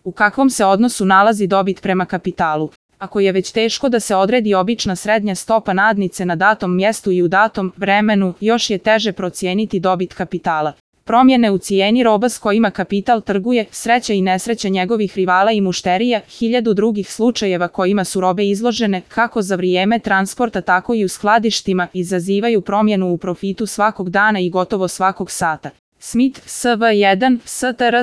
U kakvom se odnosu nalazi dobit prema kapitalu? Ako je već teško da se odredi obična srednja stopa nadnice na datom mjestu i u datom vremenu, još je teže procijeniti dobit kapitala. Promjene u cijeni roba s kojima kapital trguje, sreća i nesreća njegovih rivala i mušterija, hiljadu drugih slučajeva kojima su robe izložene, kako za vrijeme transporta tako i u skladištima, izazivaju promjenu u profitu svakog dana i gotovo svakog sata. Smith, SV1, STR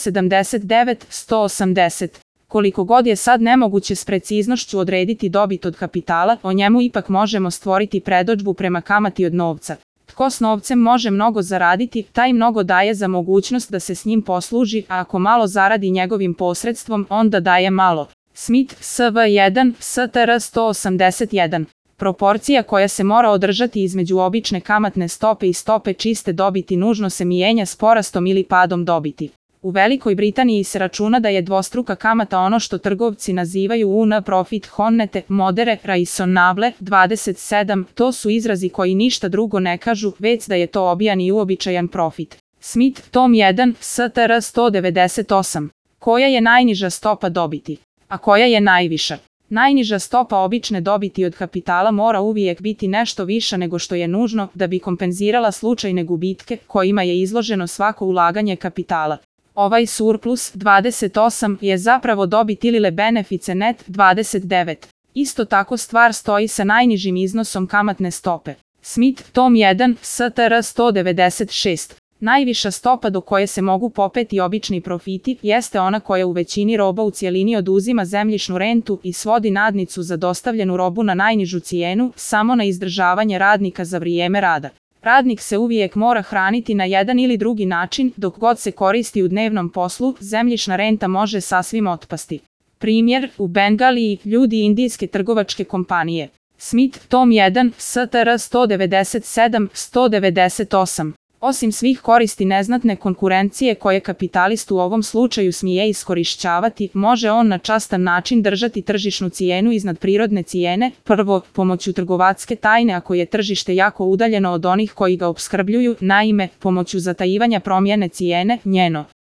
179-180. Koliko god je sad nemoguće s preciznošću odrediti dobit od kapitala, o njemu ipak možemo stvoriti predodžbu prema kamati od novca. Tko s novcem može mnogo zaraditi, taj mnogo daje za mogućnost da se s njim posluži, a ako malo zaradi njegovim posredstvom, onda daje malo. Smith, SV1, STR 181. Proporcija koja se mora održati između obične kamatne stope i stope čiste dobiti nužno se mijenja s porastom ili padom dobiti. U Velikoj Britaniji se računa da je dvostruka kamata ono što trgovci nazivaju UN profit honnete, modere, raisonnable, 27, to su izrazi koji ništa drugo ne kažu, već da je to obijan i uobičajan profit. Smith, tom 1, STR 198. Koja je najniža stopa dobiti? A koja je najviša? Najniža stopa obične dobiti od kapitala mora uvijek biti nešto viša nego što je nužno da bi kompenzirala slučajne gubitke kojima je izloženo svako ulaganje kapitala. Ovaj surplus, 28, je zapravo dobit ili benefice net, 29. Isto tako stvar stoji sa najnižim iznosom kamatne stope. Smith, tom 1, STR 196. Najviša stopa do koje se mogu popeti obični profiti jeste ona koja u većini roba u cjelini oduzima zemljišnu rentu i svodi nadnicu za dostavljenu robu na najnižu cijenu, samo na izdržavanje radnika za vrijeme rada. Radnik se uvijek mora hraniti na jedan ili drugi način, dok god se koristi u dnevnom poslu, zemljišna renta može sasvim otpasti. Primjer, u Bengaliji, ljudi indijske trgovačke kompanije. Smith, tom 1, STR 197-198. Osim svih koristi neznatne konkurencije koje kapitalist u ovom slučaju smije iskorišćavati, može on na častan način držati tržišnu cijenu iznad prirodne cijene, prvo, pomoću trgovatske tajne ako je tržište jako udaljeno od onih koji ga opskrbljuju, naime, pomoću zatajivanja promjene cijene, njeno